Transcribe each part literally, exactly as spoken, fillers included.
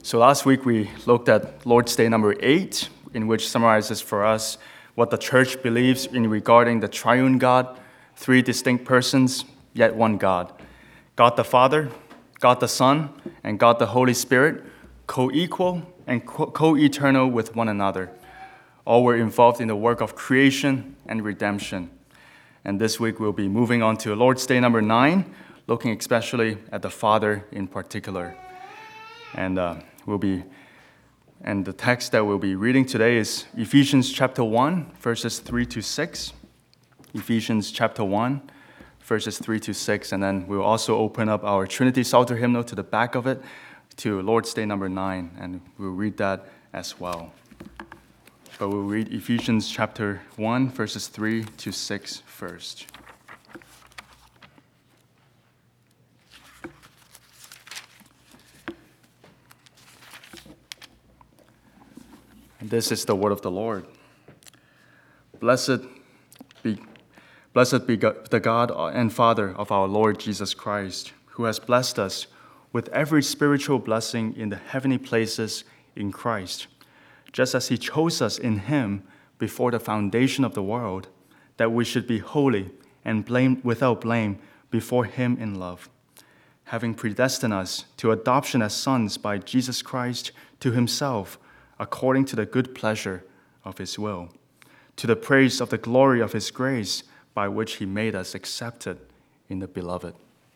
So last week we looked at Lord's Day number eight, in which summarizes for us what the church believes in regarding the triune God, three distinct persons, yet one God. God the Father, God the Son, and God the Holy Spirit, co-equal and co-eternal with one another. All were involved in the work of creation and redemption. And this week we'll be moving on to Lord's Day number nine, looking especially at the Father in particular. And uh, we'll be, and the text that we'll be reading today is Ephesians chapter one, verses three to six. Ephesians chapter one, verses three to six, and then we'll also open up our Trinity Psalter hymnal to the back of it, to Lord's Day number nine, and we'll read that as well. But we'll read Ephesians chapter one, verses three to six first. And this is the word of the Lord. Blessed be, blessed be God, the God and Father of our Lord Jesus Christ, who has blessed us with every spiritual blessing in the heavenly places in Christ, just as he chose us in him before the foundation of the world, that we should be holy and blame, without blame before him in love, having predestined us to adoption as sons by Jesus Christ to himself, according to the good pleasure of his will, to the praise of the glory of his grace, by which he made us accepted in the beloved.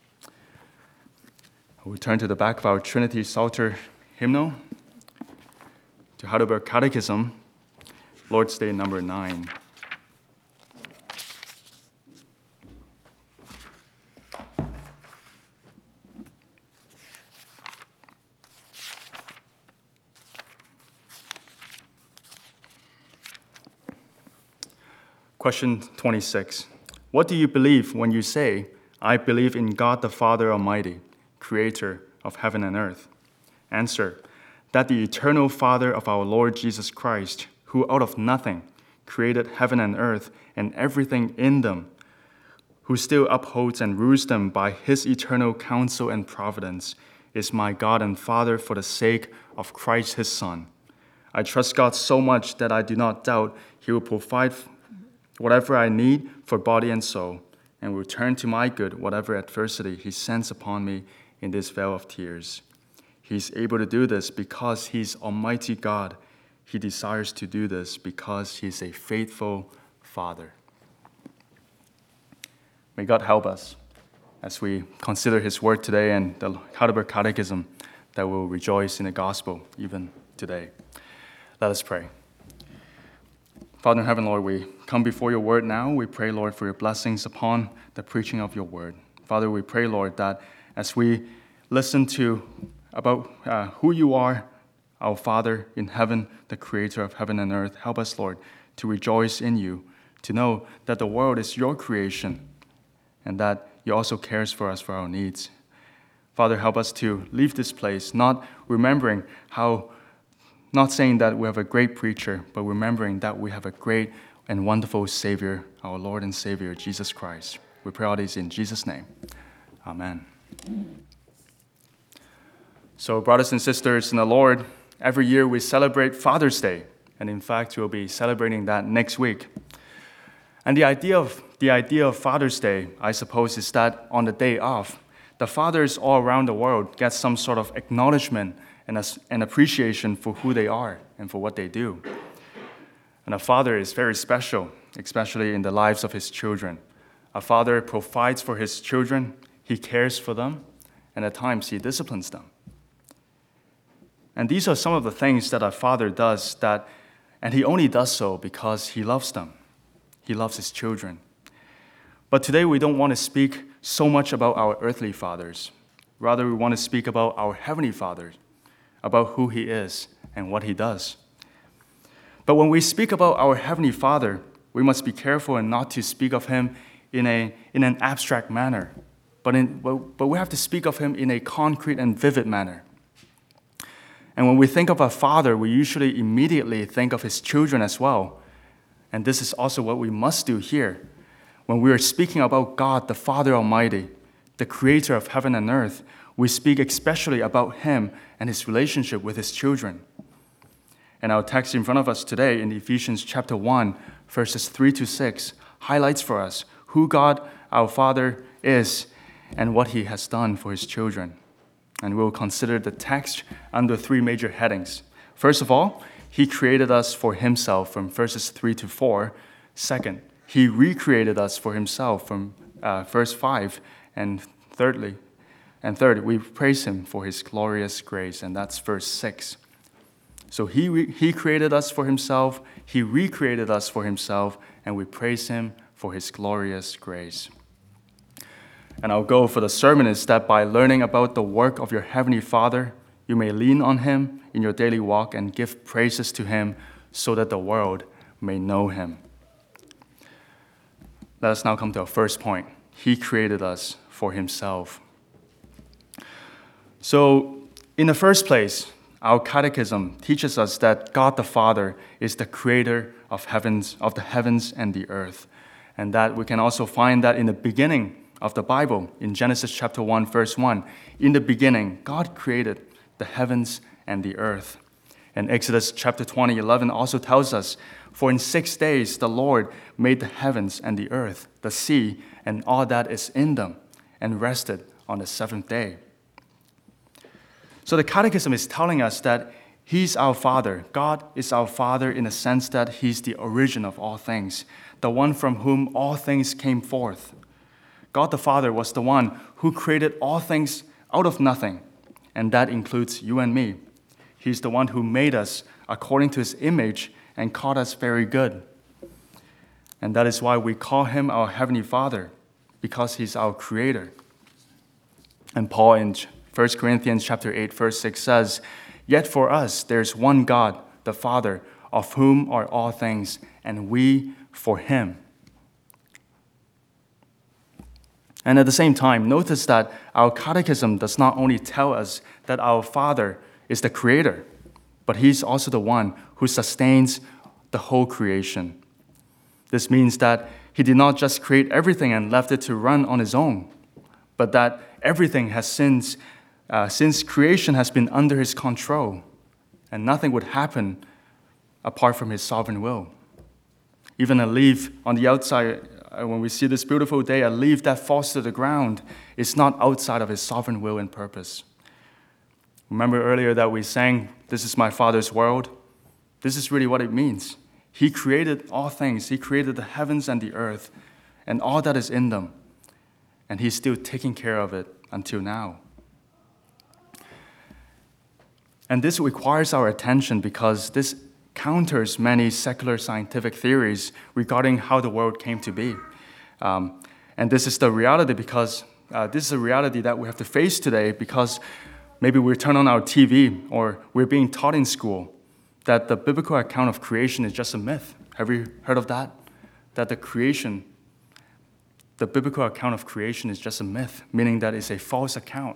We turn to the back of our Trinity Psalter hymnal, to Heidelberg Catechism, Lord's Day number nine. Question twenty-six. What do you believe when you say, I believe in God the Father Almighty, creator of heaven and earth? Answer, that the eternal Father of our Lord Jesus Christ, who out of nothing created heaven and earth and everything in them, who still upholds and rules them by his eternal counsel and providence, is my God and Father for the sake of Christ his Son. I trust God so much that I do not doubt he will provide whatever I need for body and soul, and will turn to my good whatever adversity he sends upon me in this vale of tears. He is able to do this because he is Almighty God. He desires to do this because he is a faithful Father. May God help us as we consider his word today and the Heidelberg Catechism, that we'll rejoice in the gospel even today. Let us pray. Father in heaven, Lord, we come before your word now. We pray, Lord, for your blessings upon the preaching of your word. Father, we pray, Lord, that as we listen to about uh, who you are, our Father in heaven, the creator of heaven and earth, help us, Lord, to rejoice in you, to know that the world is your creation, and that you also cares for us for our needs. Father, help us to leave this place not remembering how Not saying that we have a great preacher, but remembering that we have a great and wonderful Savior, our Lord and Savior, Jesus Christ. We pray all this in Jesus' name. Amen. So, brothers and sisters in the Lord, every year we celebrate Father's Day, and in fact, we'll be celebrating that next week. And the idea of the idea of Father's Day, I suppose, is that on the day of, the fathers all around the world get some sort of acknowledgement and an appreciation for who they are and for what they do. And a father is very special, especially in the lives of his children. A father provides for his children, he cares for them, and at times he disciplines them. And these are some of the things that a father does, that, and he only does so because he loves them. He loves his children. But today we don't want to speak so much about our earthly fathers. Rather, we want to speak about our heavenly Father, about who he is and what he does. But when we speak about our Heavenly Father, we must be careful and not to speak of him in a in an abstract manner, but in but we have to speak of him in a concrete and vivid manner. And when we think of a father, we usually immediately think of his children as well. And this is also what we must do here. When we are speaking about God, the Father Almighty, the creator of heaven and earth, We speak especially about him and his relationship with his children. And our text in front of us today in Ephesians chapter one, verses three to six, highlights for us who God, our Father, is and what he has done for his children. And we'll consider the text under three major headings. First of all, he created us for himself from verses three to four. Second, he recreated us for himself from uh, verse five. And thirdly, and third, we praise him for his glorious grace, and that's verse six. So he, re- he created us for himself, he recreated us for himself, and we praise him for his glorious grace. And our goal for the sermon is that by learning about the work of your heavenly Father, you may lean on him in your daily walk and give praises to him so that the world may know him. Let us now come to our first point. He created us for himself. So, in the first place, our catechism teaches us that God the Father is the creator of heavens, of the heavens and the earth. And that we can also find that in the beginning of the Bible, in Genesis chapter one, verse one. In the beginning, God created the heavens and the earth. And Exodus chapter twenty, eleven also tells us, for in six days the Lord made the heavens and the earth, the sea, and all that is in them, and rested on the seventh day. So the Catechism is telling us that he's our Father. God is our Father in the sense that he's the origin of all things, the one from whom all things came forth. God the Father was the one who created all things out of nothing, and that includes you and me. He's the one who made us according to his image and called us very good. And that is why we call him our Heavenly Father, because he's our creator. And Paul in First Corinthians chapter eight, verse six says, yet for us there's one God, the Father, of whom are all things, and we for him. And at the same time, notice that our catechism does not only tell us that our Father is the creator, but he's also the one who sustains the whole creation. This means that he did not just create everything and left it to run on his own, but that everything has since Uh, since creation has been under his control, and nothing would happen apart from his sovereign will. Even a leaf on the outside, uh, when we see this beautiful day, a leaf that falls to the ground is not outside of his sovereign will and purpose. Remember earlier that we sang, "This is my Father's world"? This is really what it means. He created all things. He created the heavens and the earth and all that is in them, and he's still taking care of it until now. And this requires our attention because this counters many secular scientific theories regarding how the world came to be. Um, and this is the reality because uh, this is a reality that we have to face today because maybe we turn on our T V or we're being taught in school that the biblical account of creation is just a myth. Have you heard of that? That the creation, the biblical account of creation is just a myth, meaning that it's a false account.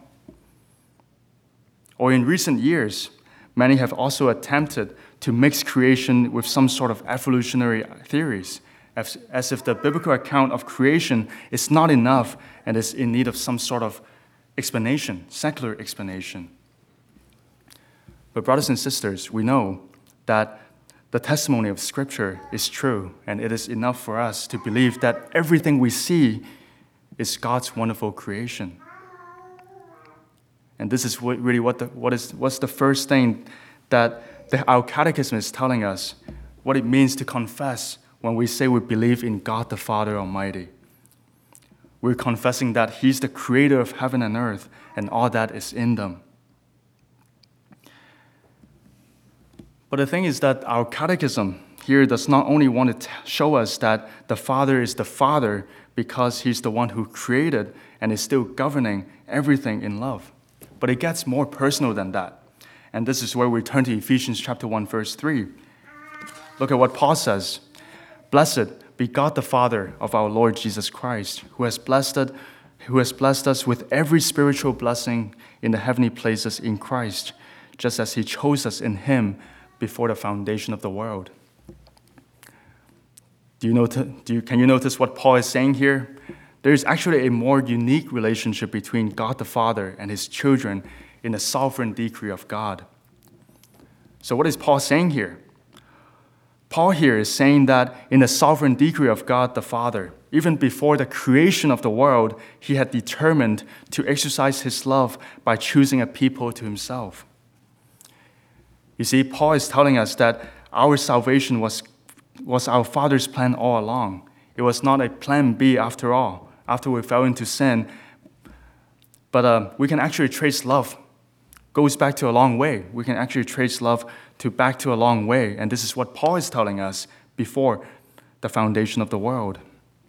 Or in recent years, many have also attempted to mix creation with some sort of evolutionary theories, as, as if the biblical account of creation is not enough and is in need of some sort of explanation, secular explanation. But brothers and sisters, we know that the testimony of Scripture is true, and it is enough for us to believe that everything we see is God's wonderful creation. And this is what, really what the, what is, what's the first thing that the, our catechism is telling us, what it means to confess when we say we believe in God the Father Almighty. We're confessing that he's the creator of heaven and earth and all that is in them. But the thing is that our catechism here does not only want to t- show us that the Father is the Father because he's the one who created and is still governing everything in love. But it gets more personal than that. And this is where we turn to Ephesians chapter one, verse three. Look at what Paul says. Blessed be God the Father of our Lord Jesus Christ, who has blessed, who has blessed us with every spiritual blessing in the heavenly places in Christ, just as he chose us in him before the foundation of the world. Do you notice, do you, can you notice what Paul is saying here? there is actually a more unique relationship between God the Father and his children in the sovereign decree of God. So what is Paul saying here? Paul here is saying that in the sovereign decree of God the Father, even before the creation of the world, he had determined to exercise his love by choosing a people to himself. You see, Paul is telling us that our salvation was, was our Father's plan all along. It was not a plan B after all, after we fell into sin. But uh, we can actually trace love. Goes back to a long way. We can actually trace love to back to a long way. And this is what Paul is telling us before the foundation of the world.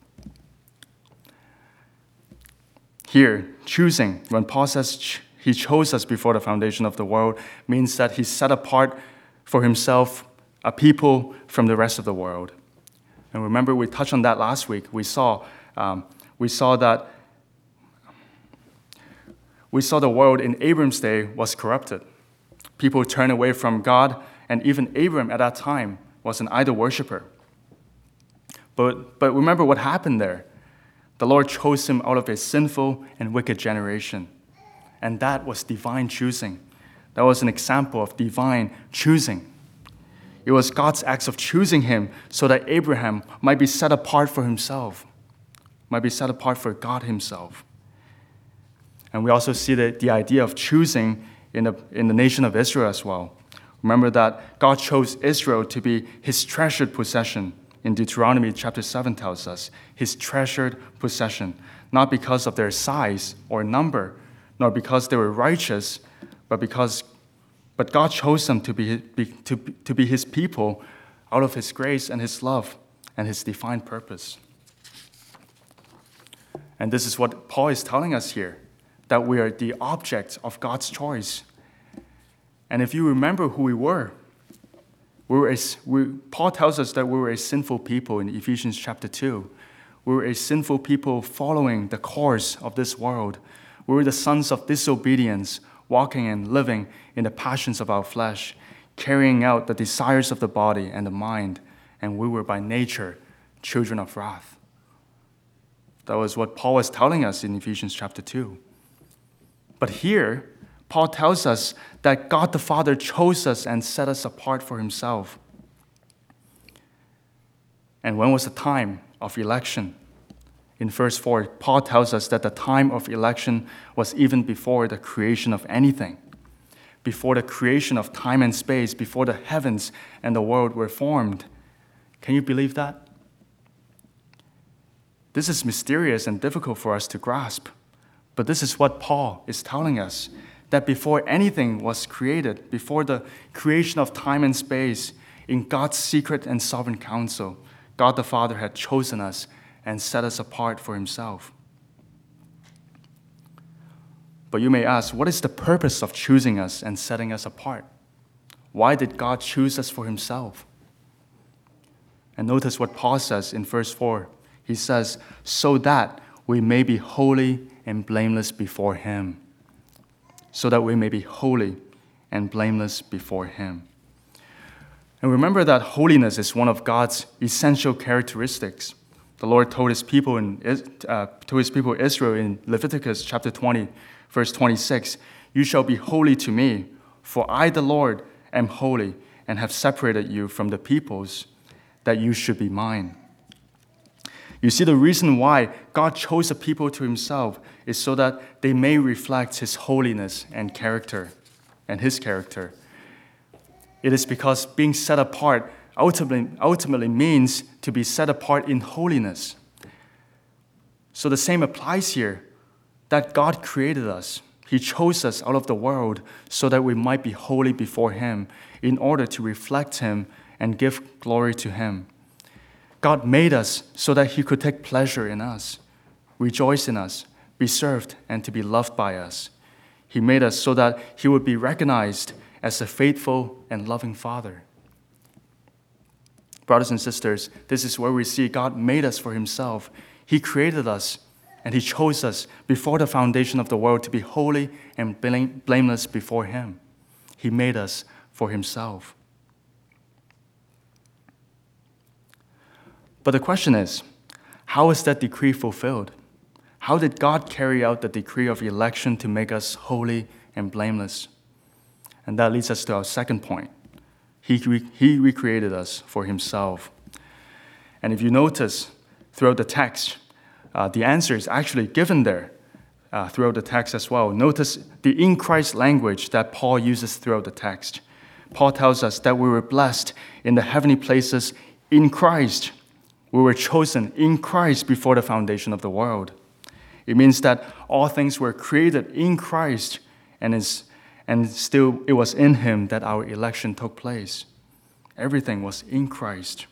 Here, choosing, when Paul says ch- he chose us before the foundation of the world, means that he set apart for himself a people from the rest of the world. And remember, we touched on that last week. We saw, um, we saw that we saw the world in Abram's day was corrupted. People turned away from God, and even Abram at that time was an idol worshiper. But, but remember what happened there. The Lord chose him out of a sinful and wicked generation. And that was divine choosing. That was an example of divine choosing. It was God's acts of choosing him so that Abraham might be set apart for himself, might be set apart for God himself. And we also see the, the idea of choosing in the, in the nation of Israel as well. Remember that God chose Israel to be his treasured possession. In Deuteronomy chapter seven tells us, his treasured possession, not because of their size or number, nor because they were righteous, but because but God chose them to be, be, to, to be his people out of his grace and his love and his divine purpose. And this is what Paul is telling us here, that we are the object of God's choice. And if you remember who we were, we were a, we, Paul tells us that we were a sinful people in Ephesians chapter two. We were a sinful people following the course of this world. We were the sons of disobedience, walking and living in the passions of our flesh, carrying out the desires of the body and the mind, and we were by nature children of wrath. That was what Paul was telling us in Ephesians chapter two. But here, Paul tells us that God the Father chose us and set us apart for himself. And when was the time of election? In verse four, Paul tells us that the time of election was even before the creation of anything, before the creation of time and space, before the heavens and the world were formed. Can you believe that? This is mysterious and difficult for us to grasp. But this is what Paul is telling us, that before anything was created, before the creation of time and space, in God's secret and sovereign counsel, God the Father had chosen us and set us apart for himself. But you may ask, what is the purpose of choosing us and setting us apart? Why did God choose us for himself? And notice what Paul says in verse four. He says, so that we may be holy and blameless before him. So that we may be holy and blameless before him. And remember that holiness is one of God's essential characteristics. The Lord told his people in uh, to his people Israel in Leviticus chapter twenty, verse twenty-six, you shall be holy to me, for I, the Lord, am holy and have separated you from the peoples, that you should be mine. You see, the reason why God chose a people to himself is so that they may reflect his holiness and character, and his character. It is because being set apart ultimately, ultimately means to be set apart in holiness. So the same applies here, that God created us. He chose us out of the world so that we might be holy before him in order to reflect him and give glory to him. God made us so that he could take pleasure in us, rejoice in us, be served, and to be loved by us. He made us so that he would be recognized as a faithful and loving Father. Brothers and sisters, this is where we see God made us for himself. He created us, and he chose us before the foundation of the world to be holy and blameless before him. He made us for himself. But the question is, how is that decree fulfilled? How did God carry out the decree of election to make us holy and blameless? And that leads us to our second point. He, re- he recreated us for himself. And if you notice throughout the text, uh, the answer is actually given there uh, throughout the text as well. Notice the in Christ language that Paul uses throughout the text. Paul tells us that we were blessed in the heavenly places in Christ. We were chosen in Christ before the foundation of the world. It means that all things were created in Christ, and, is, and still it was in him that our election took place. Everything was in Christ.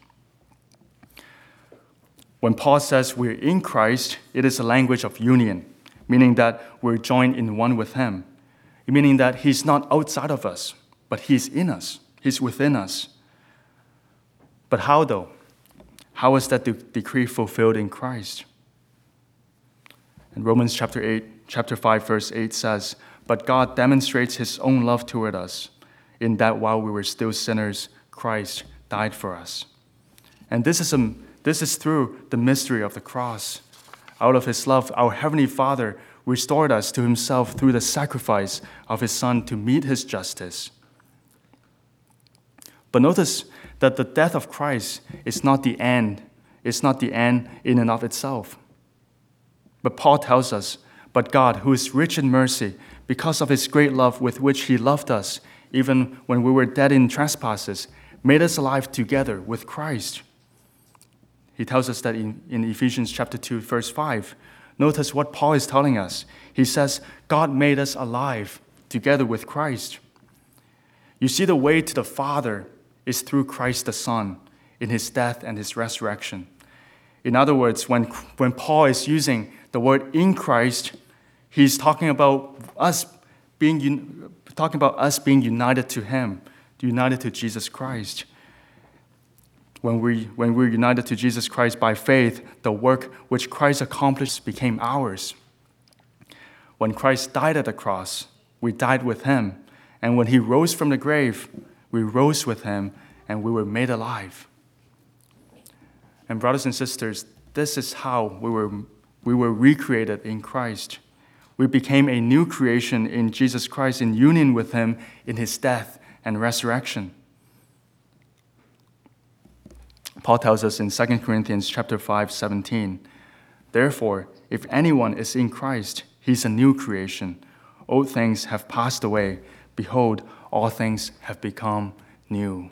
When Paul says we're in Christ, it is a language of union, meaning that we're joined in one with him, meaning that he's not outside of us, but he's in us. He's within us. But how, though? How is that de- decree fulfilled in Christ? And Romans chapter eight, chapter five, verse eight says, "But God demonstrates his own love toward us, in that while we were still sinners, Christ died for us." And this is a, this is through the mystery of the cross. Out of his love, our Heavenly Father restored us to himself through the sacrifice of his Son to meet his justice. But notice that the death of Christ is not the end. It's not the end in and of itself. But Paul tells us, "But God, who is rich in mercy, because of his great love with which he loved us, even when we were dead in trespasses, made us alive together with Christ." He tells us that in, in Ephesians chapter two, verse five. Notice what Paul is telling us. He says, God made us alive together with Christ. You see, the way to the Father is through Christ the Son in his death and his resurrection. In other words, when, when Paul is using the word in Christ, he's talking about us being talking about us being united to him, united to Jesus Christ. When we when we're united to Jesus Christ by faith, the work which Christ accomplished became ours. When Christ died at the cross, we died with him. And when he rose from the grave, we rose with him, and we were made alive. And brothers and sisters, this is how we were, we were recreated in Christ. We became a new creation in Jesus Christ in union with him in his death and resurrection. Paul tells us in Second Corinthians chapter five, seventeen, "Therefore, if anyone is in Christ, he's a new creation. Old things have passed away. Behold, all things have become new."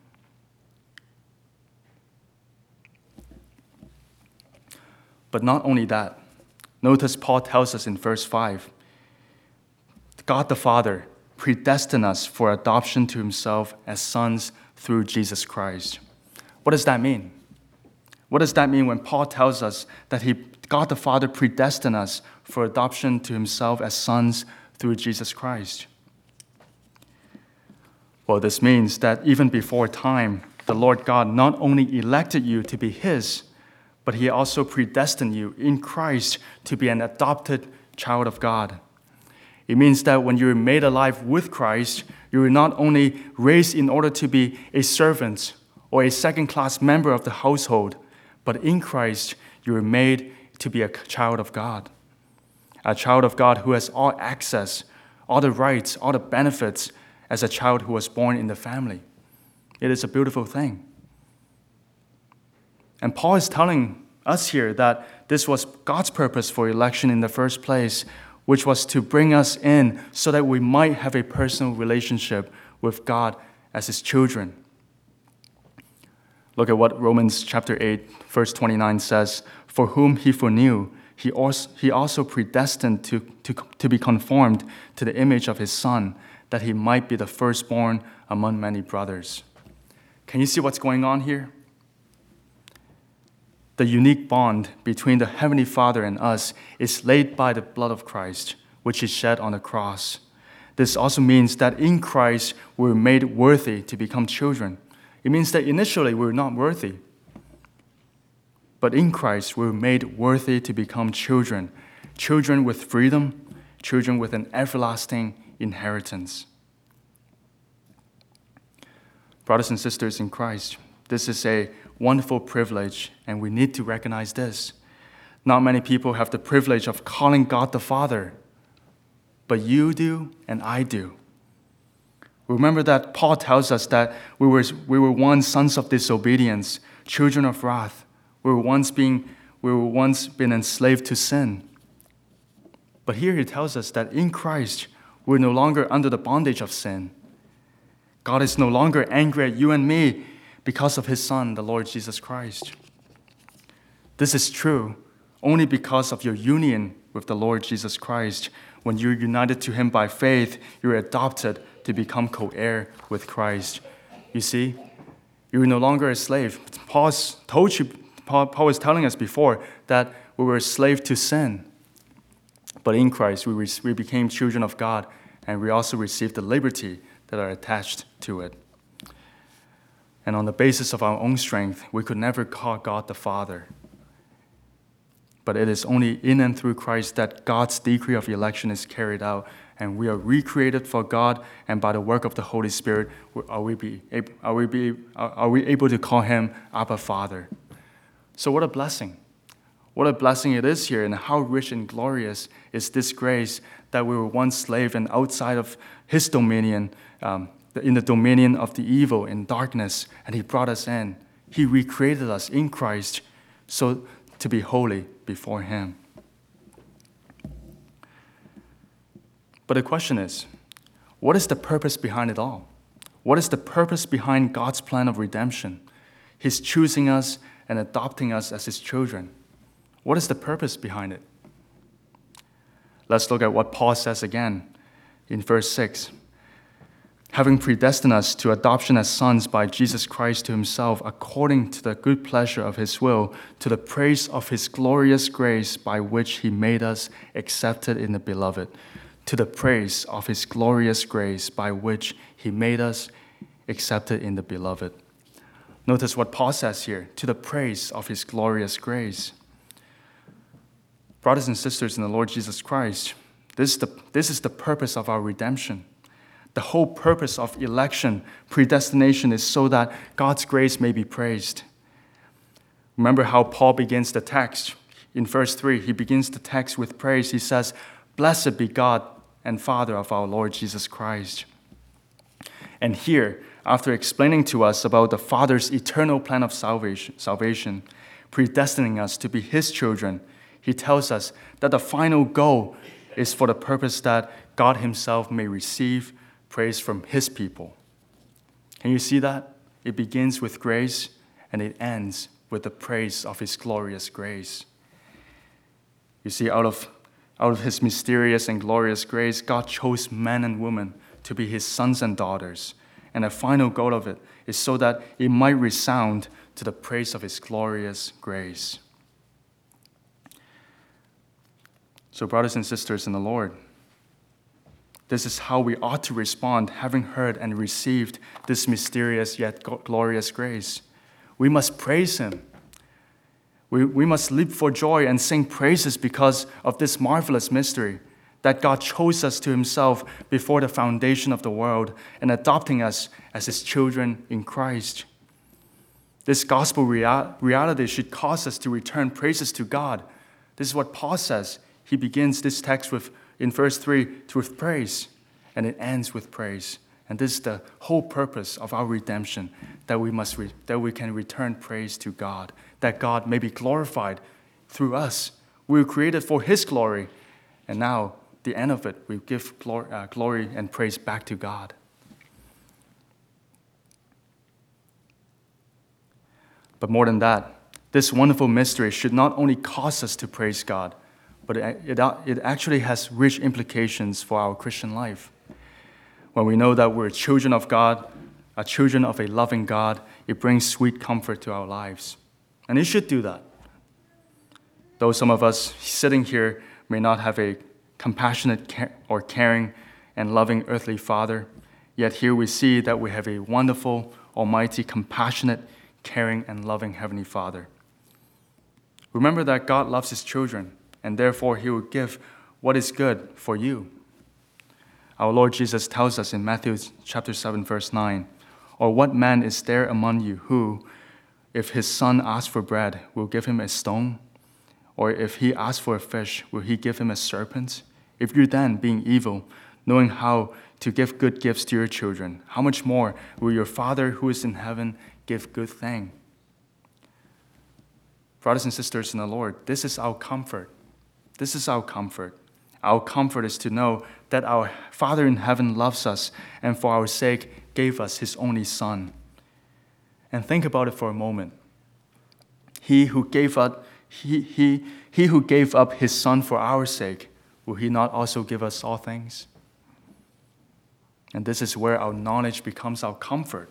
But not only that, notice Paul tells us in verse five, God the Father predestined us for adoption to himself as sons through Jesus Christ. What does that mean? What does that mean when Paul tells us that he, God the Father predestined us for adoption to himself as sons through Jesus Christ? Well, this means that even before time, the Lord God not only elected you to be his, but he also predestined you in Christ to be an adopted child of God. It means that when you were made alive with Christ, you were not only raised in order to be a servant or a second-class member of the household, but in Christ, you were made to be a child of God. A child of God who has all access, all the rights, all the benefits as a child who was born in the family. It is a beautiful thing. And Paul is telling us here that this was God's purpose for election in the first place, which was to bring us in so that we might have a personal relationship with God as his children. Look at what Romans chapter eight, verse twenty-nine says, "For whom he foreknew, he also, he also predestined to, to, to be conformed to the image of his Son, that he might be the firstborn among many brothers." Can you see what's going on here? The unique bond between the Heavenly Father and us is laid by the blood of Christ, which is shed on the cross. This also means that in Christ we're made worthy to become children. It means that initially we're not worthy. But in Christ we're made worthy to become children. Children with freedom, children with an everlasting inheritance. Brothers and sisters in Christ, this is a wonderful privilege, and we need to recognize this. Not many people have the privilege of calling God the Father, but you do and I do. Remember that Paul tells us that we were, we were once sons of disobedience, children of wrath. We were once being, we were once been enslaved to sin. But here he tells us that in Christ, we're no longer under the bondage of sin. God is no longer angry at you and me because of his Son, the Lord Jesus Christ. This is true only because of your union with the Lord Jesus Christ. When you're united to him by faith, you're adopted to become co-heir with Christ. You see, you're no longer a slave. Paul told you, Paul, Paul was telling us before that we were a slave to sin. But in Christ, we, re- we became children of God, and we also received the liberty that are attached to it. And on the basis of our own strength, we could never call God the Father. But it is only in and through Christ that God's decree of election is carried out, and we are recreated for God, and by the work of the Holy Spirit, are we, be, are we, be, are we able to call him Abba Father. So what a blessing. What a blessing it is here, and how rich and glorious is this grace that we were once slaves and outside of his dominion, um, in the dominion of the evil and darkness, and he brought us in. He recreated us in Christ so to be holy before him. But the question is, what is the purpose behind it all? What is the purpose behind God's plan of redemption? His choosing us and adopting us as his children. What is the purpose behind it? Let's look at what Paul says again in verse six. Having predestined us to adoption as sons by Jesus Christ to himself, according to the good pleasure of his will, to the praise of his glorious grace by which he made us accepted in the beloved, to the praise of his glorious grace by which he made us accepted in the beloved. Notice what Paul says here, to the praise of his glorious grace. Brothers and sisters in the Lord Jesus Christ, this is the, this is the purpose of our redemption. The whole purpose of election, predestination, is so that God's grace may be praised. Remember how Paul begins the text. In verse three, he begins the text with praise. He says, "Blessed be God and Father of our Lord Jesus Christ." And here, after explaining to us about the Father's eternal plan of salvation, salvation, predestining us to be his children, he tells us that the final goal is for the purpose that God himself may receive praise from his people. Can you see that? It begins with grace and it ends with the praise of his glorious grace. You see, out of, out of his mysterious and glorious grace, God chose men and women to be his sons and daughters. And the final goal of it is so that it might resound to the praise of his glorious grace. So, brothers and sisters in the Lord, this is how we ought to respond, having heard and received this mysterious yet glorious grace. We must praise him. We, we must leap for joy and sing praises because of this marvelous mystery, that God chose us to himself before the foundation of the world and adopting us as his children in Christ. This gospel real, reality should cause us to return praises to God. This is what Paul says. He begins this text with in verse three, with praise, and it ends with praise. And this is the whole purpose of our redemption, that we must re- that we can return praise to God, that God may be glorified through us. We were created for his glory, and now, the end of it, we give glory, uh, glory and praise back to God. But more than that, this wonderful mystery should not only cause us to praise God, but it, it, it actually has rich implications for our Christian life. When we know that we're children of God, are children of a loving God, it brings sweet comfort to our lives. And it should do that. Though some of us sitting here may not have a compassionate or caring and loving earthly father, yet here we see that we have a wonderful, almighty, compassionate, caring, and loving Heavenly Father. Remember that God loves his children, and therefore he will give what is good for you. Our Lord Jesus tells us in Matthew chapter seven, verse nine, "Or what man is there among you who, if his son asks for bread, will give him a stone? Or if he asks for a fish, will he give him a serpent? If you then, being evil, knowing how to give good gifts to your children, how much more will your Father who is in heaven give good thing? Brothers and sisters in the Lord, this is our comfort. This is our comfort. Our comfort is to know that our Father in heaven loves us and for our sake gave us his only Son. And think about it for a moment. He who gave up, he, he, he who gave up his Son for our sake, will he not also give us all things? And this is where our knowledge becomes our comfort.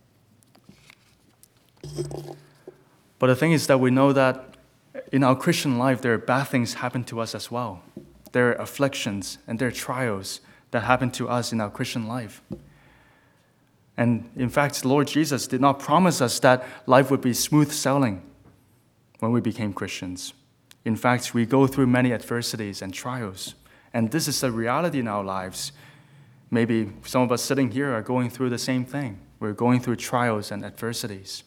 But the thing is that we know that in our Christian life, there are bad things happen to us as well. There are afflictions and there are trials that happen to us in our Christian life. And in fact, the Lord Jesus did not promise us that life would be smooth sailing when we became Christians. In fact, we go through many adversities and trials. And this is the reality in our lives. Maybe some of us sitting here are going through the same thing. We're going through trials and adversities.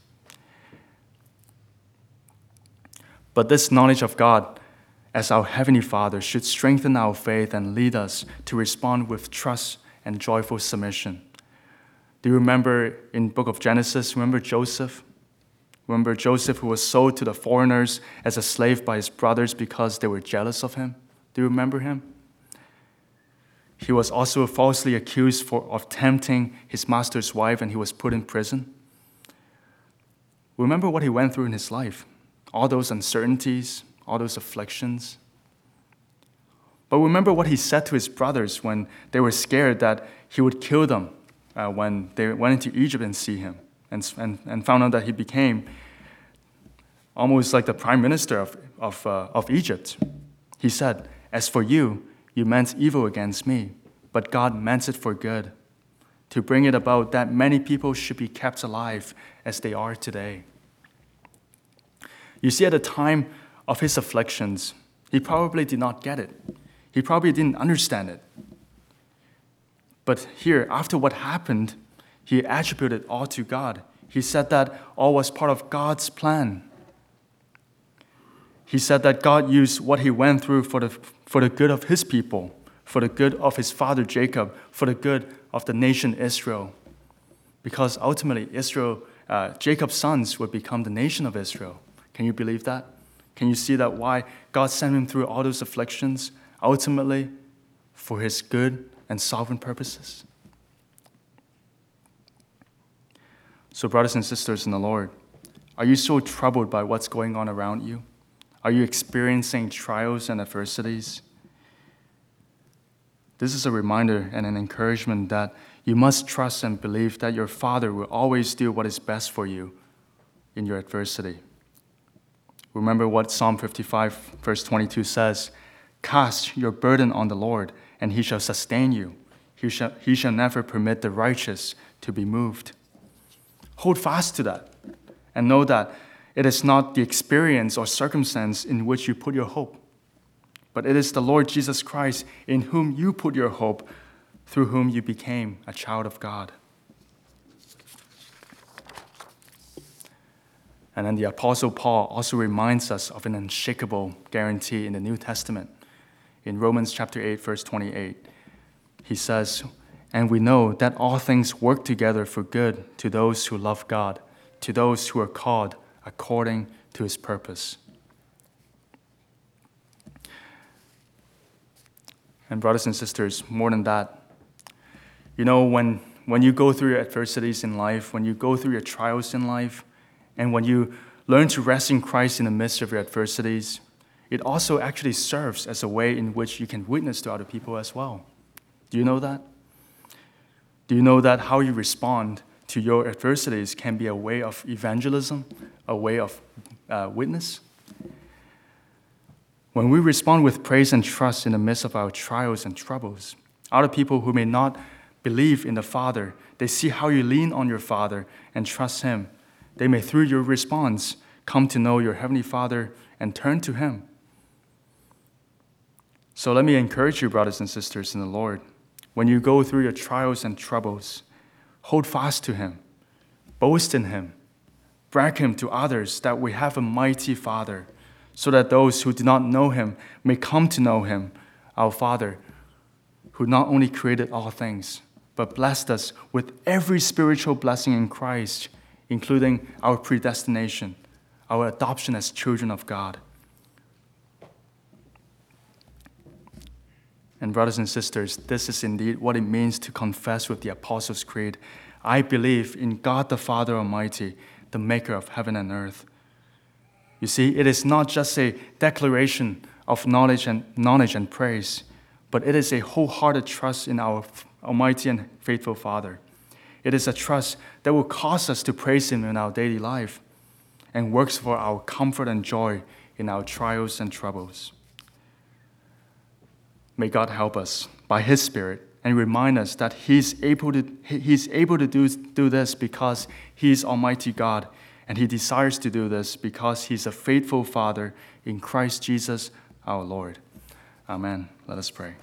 But this knowledge of God as our Heavenly Father should strengthen our faith and lead us to respond with trust and joyful submission. Do you remember in the book of Genesis, remember Joseph? Remember Joseph who was sold to the foreigners as a slave by his brothers because they were jealous of him? Do you remember him? He was also falsely accused for, of tempting his master's wife, and he was put in prison. Remember what he went through in his life. All those uncertainties, all those afflictions. But remember what he said to his brothers when they were scared that he would kill them uh, when they went into Egypt and see him and, and, and found out that he became almost like the prime minister of, of, uh, of Egypt. He said, "As for you, you meant evil against me, but God meant it for good, to bring it about that many people should be kept alive as they are today." You see, at the time of his afflictions, he probably did not get it. He probably didn't understand it. But here, after what happened, he attributed all to God. He said that all was part of God's plan. He said that God used what he went through for the, for the good of his people, for the good of his father Jacob, for the good of the nation Israel. Because ultimately, Israel, uh, Jacob's sons would become the nation of Israel. Can you believe that? Can you see that why God sent him through all those afflictions, ultimately for his good and sovereign purposes? So brothers and sisters in the Lord, are you so troubled by what's going on around you? Are you experiencing trials and adversities? This is a reminder and an encouragement that you must trust and believe that your Father will always do what is best for you in your adversity. Remember what Psalm fifty-five, verse twenty-two says, "Cast your burden on the Lord, and he shall sustain you. He shall, he shall never permit the righteous to be moved." Hold fast to that, and know that it is not the experience or circumstance in which you put your hope, but it is the Lord Jesus Christ in whom you put your hope, through whom you became a child of God. And then the Apostle Paul also reminds us of an unshakable guarantee in the New Testament. In Romans chapter eight, verse twenty-eight, he says, "And we know that all things work together for good to those who love God, to those who are called according to his purpose." And brothers and sisters, more than that, you know, when, when you go through your adversities in life, when you go through your trials in life, and when you learn to rest in Christ in the midst of your adversities, it also actually serves as a way in which you can witness to other people as well. Do you know that? Do you know that how you respond to your adversities can be a way of evangelism, a way of uh, witness? When we respond with praise and trust in the midst of our trials and troubles, other people who may not believe in the Father, they see how you lean on your Father and trust him. They may, through your response, come to know your Heavenly Father and turn to him. So let me encourage you, brothers and sisters in the Lord, when you go through your trials and troubles, hold fast to him, boast in him, brag him to others that we have a mighty Father, so that those who do not know him may come to know him, our Father, who not only created all things, but blessed us with every spiritual blessing in Christ, including our predestination, our adoption as children of God. And brothers and sisters, this is indeed what it means to confess with the Apostles' Creed. I believe in God the Father Almighty, the maker of heaven and earth. You see, it is not just a declaration of knowledge and knowledge and praise, but it is a wholehearted trust in our Almighty and faithful Father. It is a trust that will cause us to praise him in our daily life and works for our comfort and joy in our trials and troubles. May God help us by his Spirit and remind us that he's able to, he's able to do, do this because he is Almighty God, and he desires to do this because he's a faithful Father in Christ Jesus our Lord. Amen. Let us pray.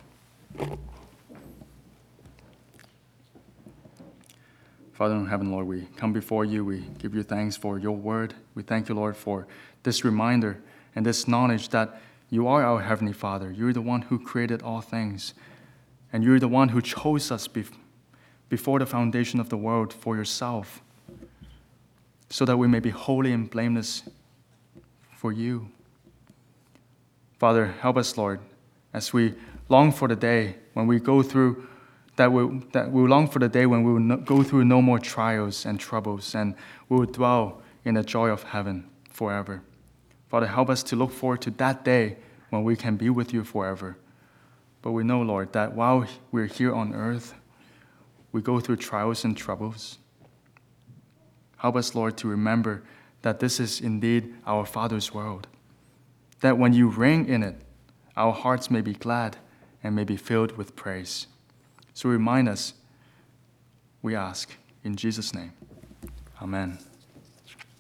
Father in heaven, Lord, we come before you. We give you thanks for your word. We thank you, Lord, for this reminder and this knowledge that you are our Heavenly Father. You're the one who created all things. And you're the one who chose us bef- before the foundation of the world for yourself, so that we may be holy and blameless for you. Father, help us, Lord, as we long for the day when we go through, that we that we long for the day when we will no, go through no more trials and troubles, and we will dwell in the joy of heaven forever. Father, help us to look forward to that day when we can be with you forever. But we know, Lord, that while we're here on earth, we go through trials and troubles. Help us, Lord, to remember that this is indeed our Father's world, that when you reign in it, our hearts may be glad and may be filled with praise. So remind us, we ask, in Jesus' name. Amen.